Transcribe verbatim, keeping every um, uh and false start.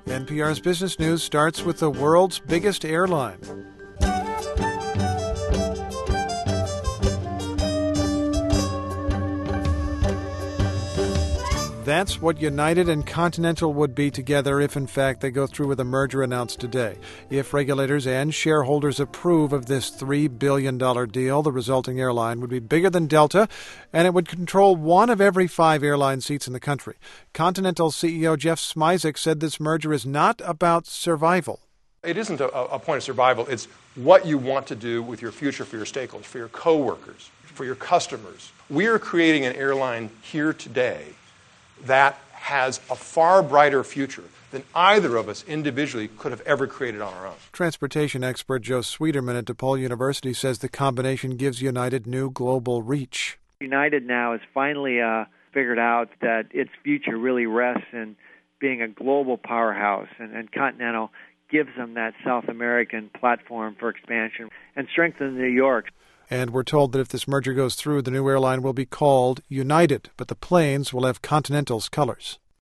N P R's Business News starts with the world's biggest airline. That's what United and Continental would be together if, in fact, they go through with a merger announced today. If regulators and shareholders approve of this three billion dollars deal, the resulting airline would be bigger than Delta, and it would control one of every five airline seats in the country. Continental C E O Jeff Smisek said this merger is not about survival. It isn't a, a point of survival. It's what you want to do with your future for your stakeholders, for your coworkers, for your customers. We are creating an airline here today that has a far brighter future than either of us individually could have ever created on our own. Transportation expert Joe Sweeterman at DePaul University says the combination gives United new global reach. United now has finally uh, figured out that its future really rests in being a global powerhouse, and, and Continental gives them that South American platform for expansion and strengthens New York. And we're told that if this merger goes through, the new airline will be called United, but the planes will have Continental's colors.